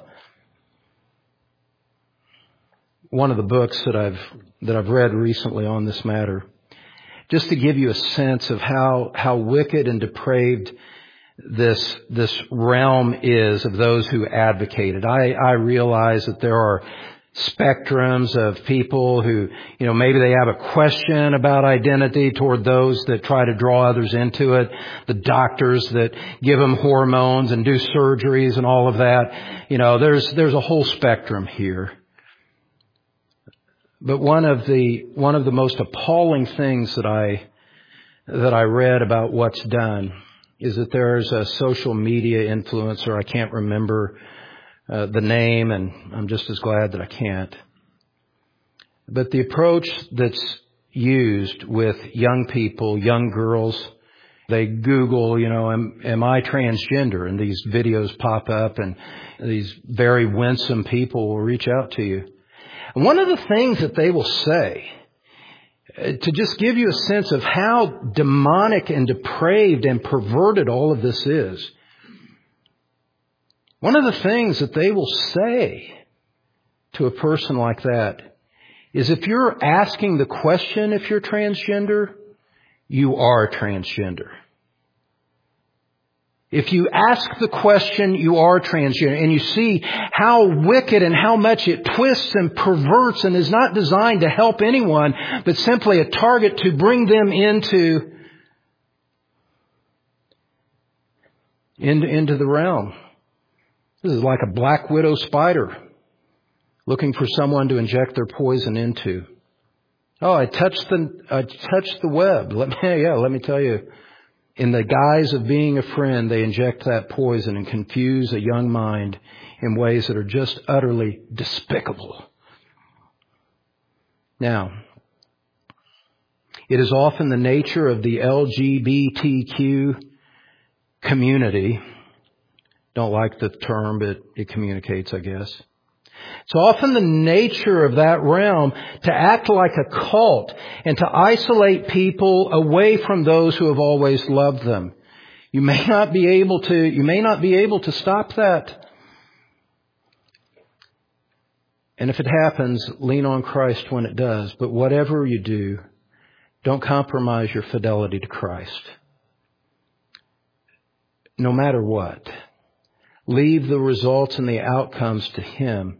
One of the books that I've that I've read recently on this matter, just to give you a sense of how how wicked and depraved this this realm is of those who advocate it. I, I realize that there are spectrums of people who, you know, maybe they have a question about identity toward those that try to draw others into it. The doctors that give them hormones and do surgeries and all of that. You know, there's, there's a whole spectrum here. But one of the, one of the most appalling things that I, that I read about what's done is that there's a social media influencer. I can't remember Uh, the name, and I'm just as glad that I can't. But the approach that's used with young people, young girls, they Google, you know, am, am I transgender? And these videos pop up, and these very winsome people will reach out to you. And one of the things that they will say, uh, to just give you a sense of how demonic and depraved and perverted all of this is, one of the things that they will say to a person like that is if you're asking the question if you're transgender, you are transgender. If you ask the question, you are transgender. And you see how wicked and how much it twists and perverts and is not designed to help anyone, but simply a target to bring them into, into, into the realm. This is like a black widow spider looking for someone to inject their poison into. Oh, I touched the I touched the web. Let me, yeah, let me tell you. In the guise of being a friend, they inject that poison and confuse a young mind in ways that are just utterly despicable. Now, it is often the nature of the L G B T Q community. Don't like the term, but it communicates, I guess. It's often the nature of that realm to act like a cult and to isolate people away from those who have always loved them. You may not be able to, you may not be able to stop that. And if it happens, lean on Christ when it does. But whatever you do, don't compromise your fidelity to Christ. No matter what. Leave the results and the outcomes to Him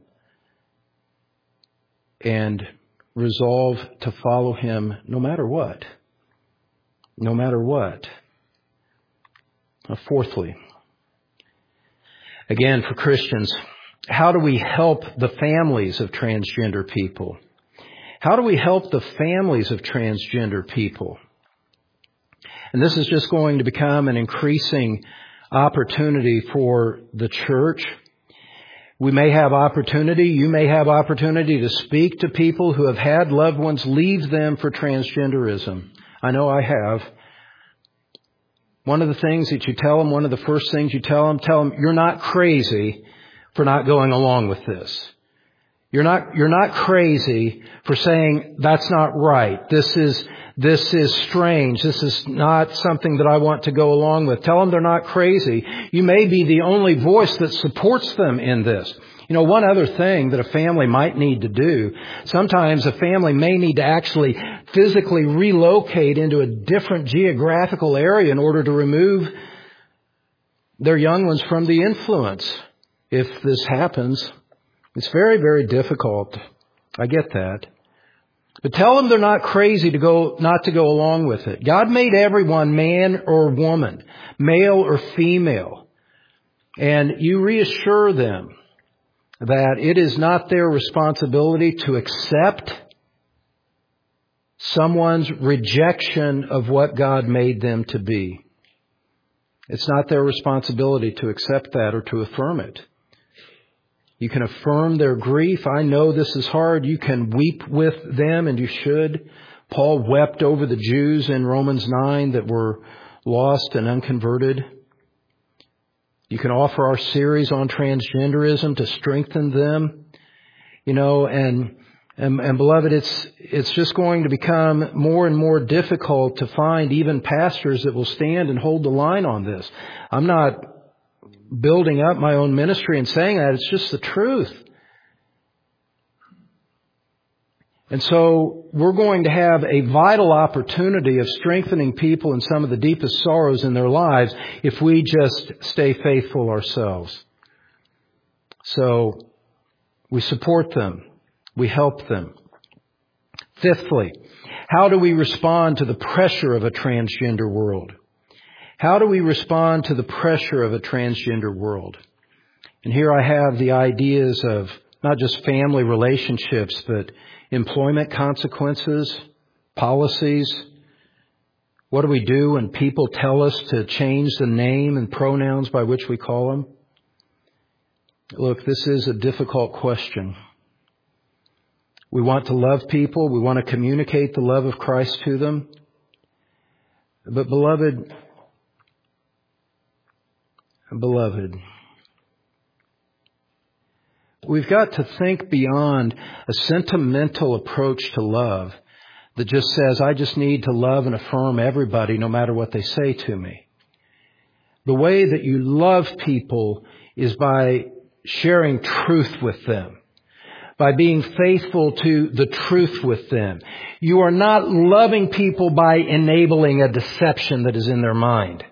and resolve to follow Him no matter what. No matter what. Now, fourthly, again, for Christians, how do we help the families of transgender people? How do we help the families of transgender people? And this is just going to become an increasing opportunity for the church. We may have opportunity, you may have opportunity to speak to people who have had loved ones leave them for transgenderism. I know I have. One of the things that you tell them, one of the first things you tell them, tell them you're not crazy for not going along with this. You're not, you're not crazy for saying, that's not right. This is, this is strange. This is not something that I want to go along with. Tell them they're not crazy. You may be the only voice that supports them in this. You know, one other thing that a family might need to do, sometimes a family may need to actually physically relocate into a different geographical area in order to remove their young ones from the influence. If this happens, it's very, very difficult. I get that. But tell them they're not crazy to go, not to go along with it. God made everyone man or woman, male or female. And you reassure them that it is not their responsibility to accept someone's rejection of what God made them to be. It's not their responsibility to accept that or to affirm it. You can affirm their grief. I know this is hard. You can weep with them, and you should. Paul wept over the Jews in Romans nine that were lost and unconverted. You can offer our series on transgenderism to strengthen them. You know, and, and, and beloved, it's, it's just going to become more and more difficult to find even pastors that will stand and hold the line on this. I'm not building up my own ministry and saying that. It's just the truth. And so we're going to have a vital opportunity of strengthening people in some of the deepest sorrows in their lives if we just stay faithful ourselves. So we support them. We help them. Fifthly, how do we respond to the pressure of a transgender world? How do we respond to the pressure of a transgender world? And here I have the ideas of not just family relationships, but employment consequences, policies. What do we do when people tell us to change the name and pronouns by which we call them? Look, this is a difficult question. We want to love people. We want to communicate the love of Christ to them. But beloved, Beloved, we've got to think beyond a sentimental approach to love that just says, I just need to love and affirm everybody no matter what they say to me. The way that you love people is by sharing truth with them, by being faithful to the truth with them. You are not loving people by enabling a deception that is in their mind.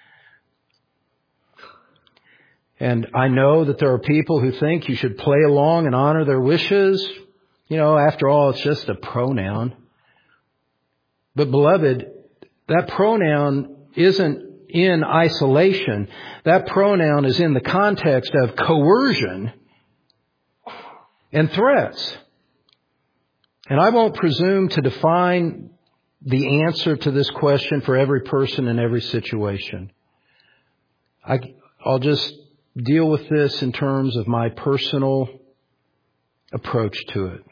And I know that there are people who think you should play along and honor their wishes. You know, after all, it's just a pronoun. But beloved, that pronoun isn't in isolation. That pronoun is in the context of coercion and threats. And I won't presume to define the answer to this question for every person in every situation. I, I'll just deal with this in terms of my personal approach to it.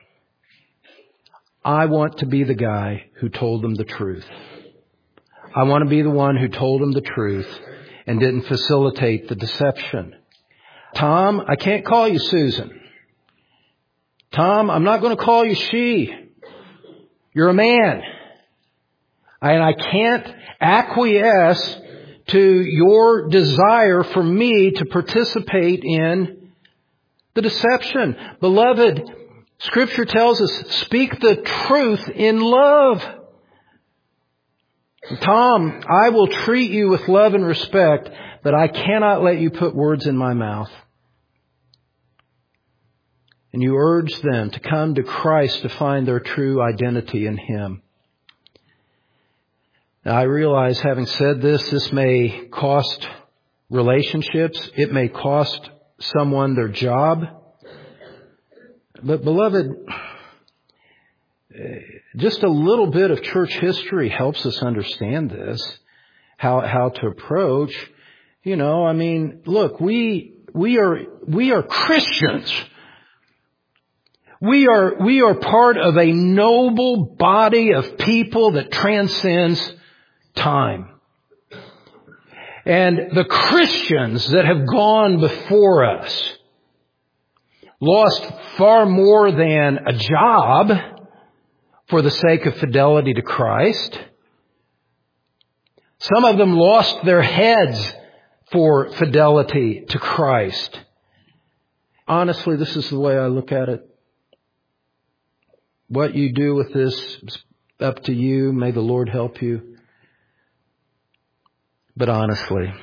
I want to be the guy who told them the truth. I want to be the one who told them the truth and didn't facilitate the deception. Tom, I can't call you Susan. Tom, I'm not going to call you she. You're a man. And I can't acquiesce to your desire for me to participate in the deception. Beloved, Scripture tells us, speak the truth in love. Tom, I will treat you with love and respect, but I cannot let you put words in my mouth. And you urge them to come to Christ to find their true identity in Him. Now, I realize, having said this, this may cost relationships. It may cost someone their job. But, beloved, just a little bit of church history helps us understand this, how how to approach. You know, I mean, look, we we are we are Christians. We are we are part of a noble body of people that transcends time. And the Christians that have gone before us lost far more than a job for the sake of fidelity to Christ. Some of them lost their heads for fidelity to Christ. Honestly, this is the way I look at it. What you do with this is up to you. May the Lord help you. But honestly,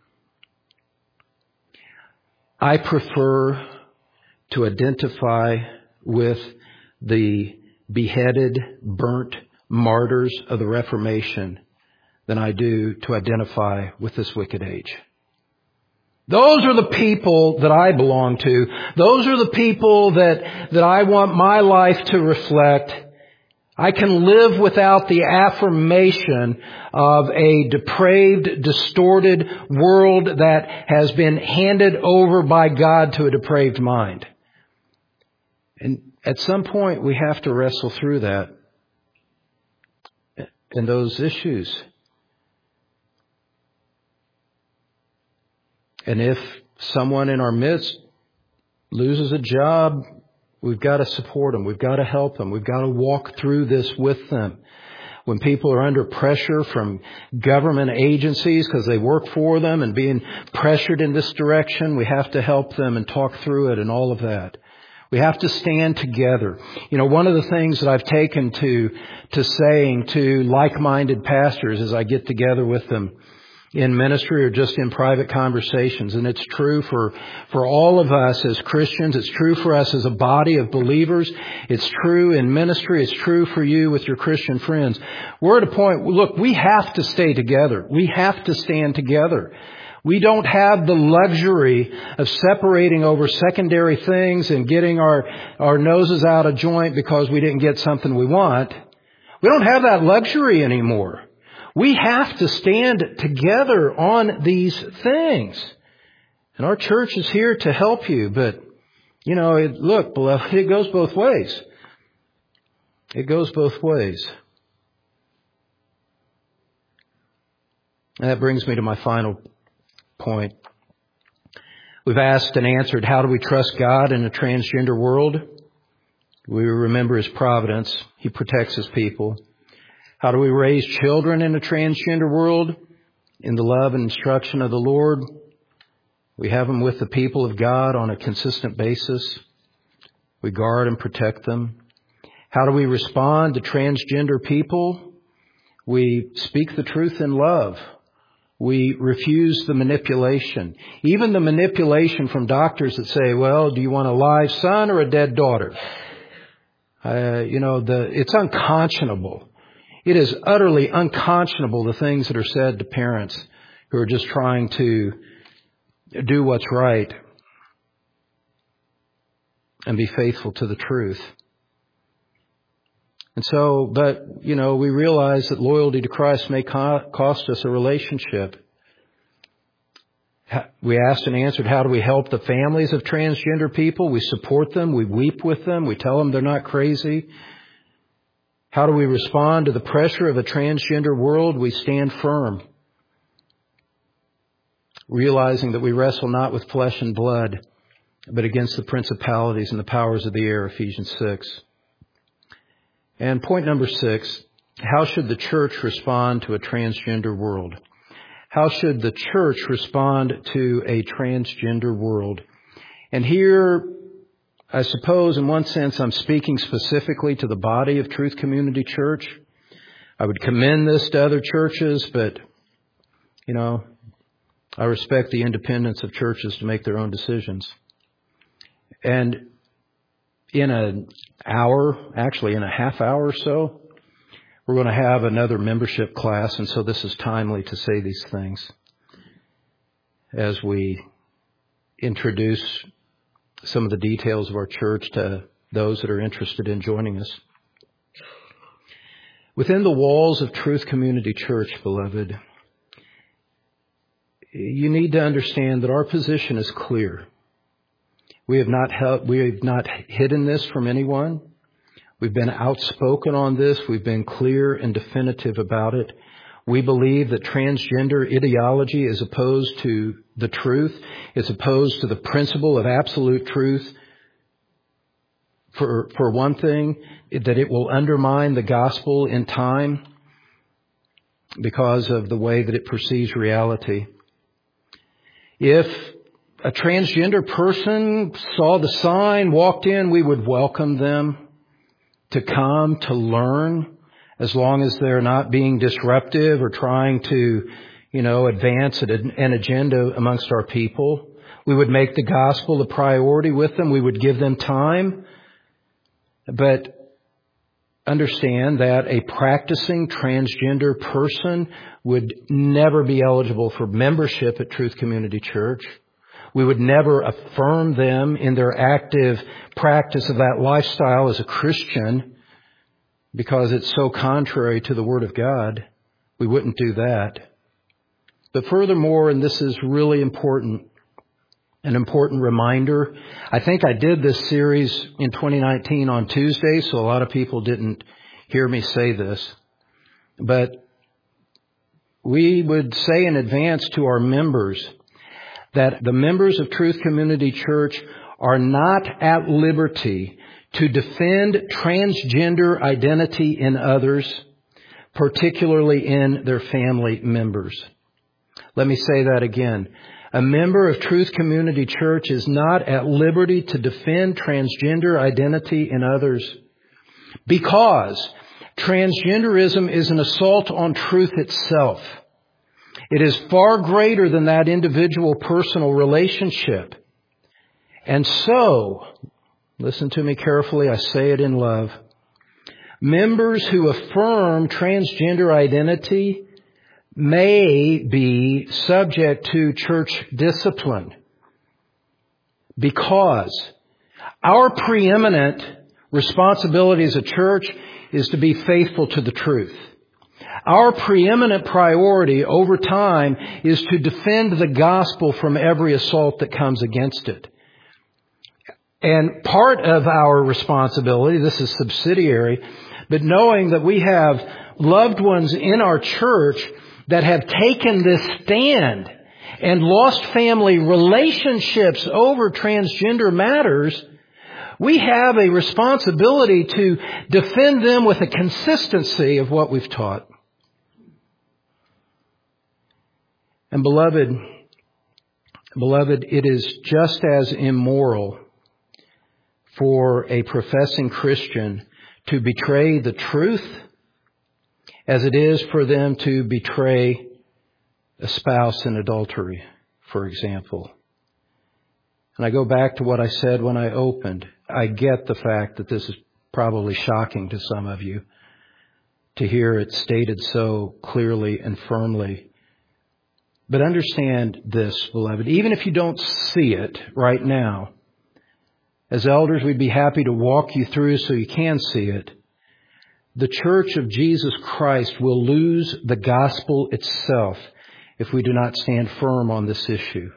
I prefer to identify with the beheaded, burnt martyrs of the Reformation than I do to identify with this wicked age. Those are the people that I belong to. Those are the people that, that I want my life to reflect. I can live without the affirmation of a depraved, distorted world that has been handed over by God to a depraved mind. And at some point we have to wrestle through that and those issues. And if someone in our midst loses a job, we've got to support them. We've got to help them. We've got to walk through this with them. When people are under pressure from government agencies because they work for them and being pressured in this direction, we have to help them and talk through it and all of that. We have to stand together. You know, one of the things that I've taken to, to saying to like-minded pastors as I get together with them in ministry or just in private conversations. And it's true for, for all of us as Christians. It's true for us as a body of believers. It's true in ministry. It's true for you with your Christian friends. We're at a point, look, we have to stay together. We have to stand together. We don't have the luxury of separating over secondary things and getting our, our noses out of joint because we didn't get something we want. We don't have that luxury anymore. We have to stand together on these things. And our church is here to help you. But, you know, it, look, beloved, it goes both ways. It goes both ways. And that brings me to my final point. We've asked and answered, how do we trust God in a transgender world? We remember His providence. He protects His people. How do we raise children in a transgender world? In the love and instruction of the Lord. We have them with the people of God on a consistent basis. We guard and protect them. How do we respond to transgender people? We speak the truth in love. We refuse the manipulation. Even the manipulation from doctors that say, well, do you want a live son or a dead daughter? Uh, you know, the it's unconscionable. It is utterly unconscionable, the things that are said to parents who are just trying to do what's right and be faithful to the truth. And so, but, you know, we realize that loyalty to Christ may co- cost us a relationship. We asked and answered, how do we help the families of transgender people? We support them. We weep with them. We tell them they're not crazy. How do we respond to the pressure of a transgender world? We stand firm, realizing that we wrestle not with flesh and blood, but against the principalities and the powers of the air, Ephesians six. And point number six, how should the church respond to a transgender world? How should the church respond to a transgender world? And here, I suppose in one sense I'm speaking specifically to the body of Truth Community Church. I would commend this to other churches, but, you know, I respect the independence of churches to make their own decisions. And in an hour, actually in a half hour or so, we're going to have another membership class, and so this is timely to say these things as we introduce some of the details of our church to those that are interested in joining us. Within the walls of Truth Community Church, beloved, you need to understand that our position is clear. We have not held, we have not hidden this from anyone. We've been outspoken on this. We've been clear and definitive about it. We believe that transgender ideology is opposed to the truth. It's opposed to the principle of absolute truth For, for one thing, that it will undermine the gospel in time because of the way that it perceives reality. If a transgender person saw the sign, walked in, we would welcome them to come to learn, as long as they're not being disruptive or trying to, you know, advance an agenda amongst our people. We would make the gospel a priority with them. We would give them time. But understand that a practicing transgender person would never be eligible for membership at Truth Community Church. We would never affirm them in their active practice of that lifestyle as a Christian because it's so contrary to the Word of God. We wouldn't do that. But furthermore, and this is really important, an important reminder. I think I did this series in twenty nineteen on Tuesday, so a lot of people didn't hear me say this. But we would say in advance to our members that the members of Truth Community Church are not at liberty to defend transgender identity in others, particularly in their family members. Let me say that again. A member of Truth Community Church is not at liberty to defend transgender identity in others because transgenderism is an assault on truth itself. It is far greater than that individual personal relationship. And so, listen to me carefully, I say it in love. Members who affirm transgender identity may be subject to church discipline because our preeminent responsibility as a church is to be faithful to the truth. Our preeminent priority over time is to defend the gospel from every assault that comes against it. And part of our responsibility, this is subsidiary, but knowing that we have loved ones in our church that have taken this stand and lost family relationships over transgender matters, we have a responsibility to defend them with a consistency of what we've taught. And beloved, beloved, it is just as immoral for a professing Christian to betray the truth as it is for them to betray a spouse in adultery, for example. And I go back to what I said when I opened. I get the fact that this is probably shocking to some of you to hear it stated so clearly and firmly. But understand this, beloved, even if you don't see it right now, as elders, we'd be happy to walk you through so you can see it. The Church of Jesus Christ will lose the gospel itself if we do not stand firm on this issue.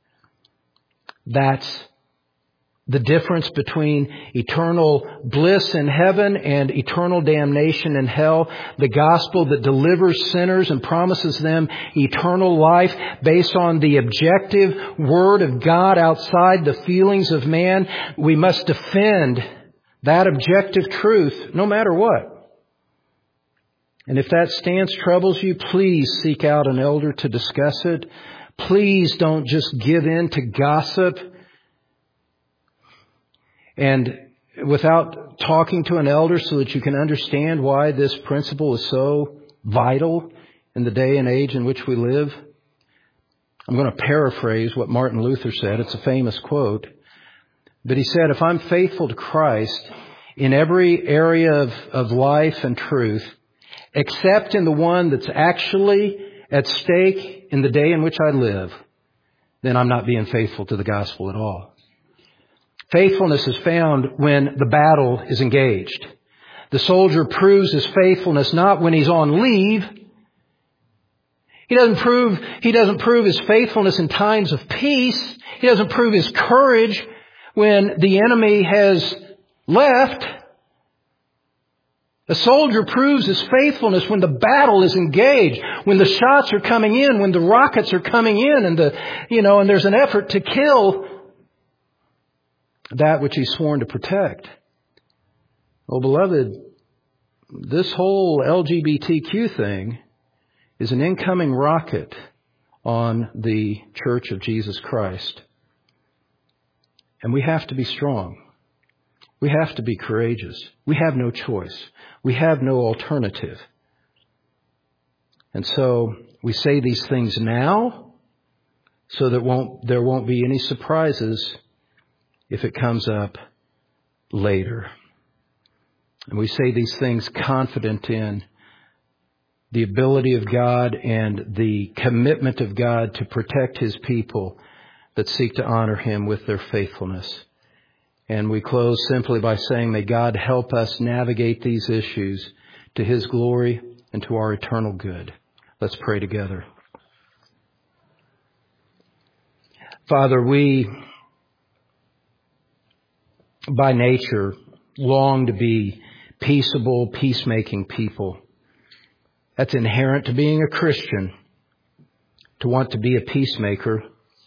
That's the difference between eternal bliss in heaven and eternal damnation in hell. The gospel that delivers sinners and promises them eternal life based on the objective Word of God outside the feelings of man. We must defend that objective truth no matter what. And if that stance troubles you, please seek out an elder to discuss it. Please don't just give in to gossip. And without talking to an elder so that you can understand why this principle is so vital in the day and age in which we live. I'm going to paraphrase what Martin Luther said. It's a famous quote. But he said, if I'm faithful to Christ in every area of, of life and truth, except in the one that's actually at stake in the day in which I live, then I'm not being faithful to the gospel at all. Faithfulness is found when the battle is engaged. The soldier proves his faithfulness not when he's on leave. He doesn't prove, he doesn't prove his faithfulness in times of peace. He doesn't prove his courage when the enemy has left. A soldier proves his faithfulness when the battle is engaged, when the shots are coming in, when the rockets are coming in, and the, you know, and there's an effort to kill that which he's sworn to protect. Oh, beloved, this whole L G B T Q thing is an incoming rocket on the Church of Jesus Christ. And we have to be strong. We have to be courageous. We have no choice. We have no alternative. And so we say these things now so that won't, there won't be any surprises if it comes up later. And we say these things confident in the ability of God and the commitment of God to protect His people that seek to honor Him with their faithfulness. And we close simply by saying, may God help us navigate these issues to His glory and to our eternal good. Let's pray together. Father, we, by nature, long to be peaceable, peacemaking people. That's inherent to being a Christian, to want to be a peacemaker.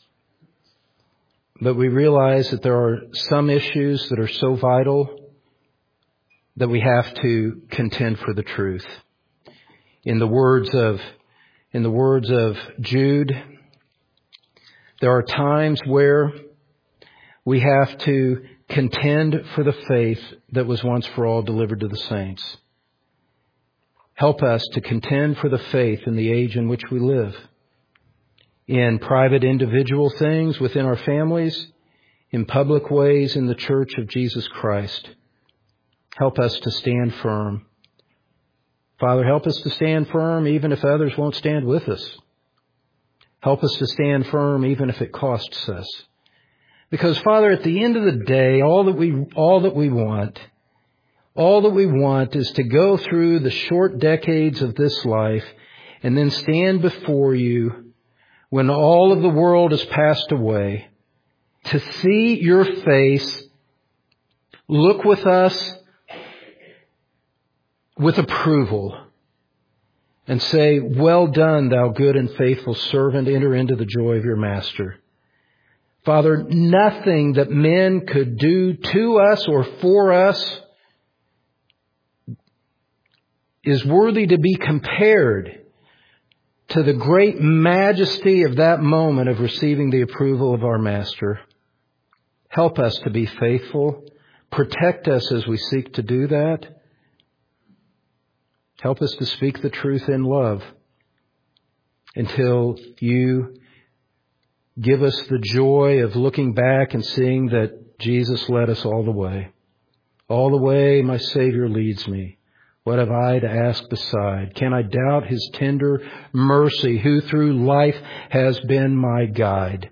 But we realize that there are some issues that are so vital that we have to contend for the truth. In the words of, in the words of Jude, there are times where we have to contend for the faith that was once for all delivered to the saints. Help us to contend for the faith in the age in which we live. In private individual things within our families, in public ways in the Church of Jesus Christ. Help us to stand firm. Father, help us to stand firm even if others won't stand with us. Help us to stand firm even if it costs us. Because, Father, at the end of the day, all that we, all that we want, all that we want is to go through the short decades of this life and then stand before you when all of the world has passed away, to see your face, look with us with approval, and say, well done, thou good and faithful servant, enter into the joy of your master. Father, nothing that men could do to us or for us is worthy to be compared to the great majesty of that moment of receiving the approval of our Master. Help us to be faithful. Protect us as we seek to do that. Help us to speak the truth in love until you give us the joy of looking back and seeing that Jesus led us all the way. All the way my Savior leads me. What have I to ask beside? Can I doubt His tender mercy, who through life has been my guide?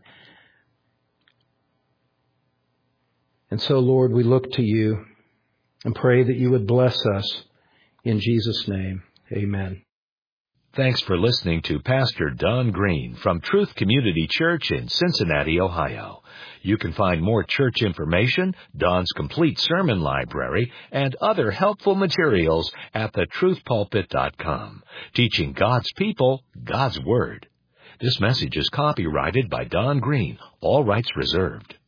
And so, Lord, we look to you and pray that you would bless us. In Jesus' name, amen. Thanks for listening to Pastor Don Green from Truth Community Church in Cincinnati, Ohio. You can find more church information, Don's complete sermon library, and other helpful materials at the truth pulpit dot com, teaching God's people God's Word. This message is copyrighted by Don Green, all rights reserved.